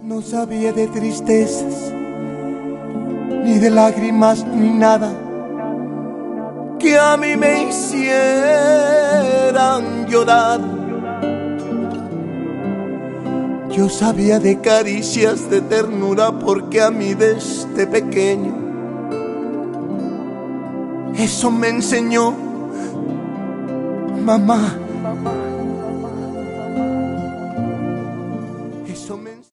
No sabía de tristezas, ni de lágrimas, ni nada que a mí me hicieran llorar. Yo sabía de caricias, de ternura, porque a mí desde pequeño eso me enseñó mamá.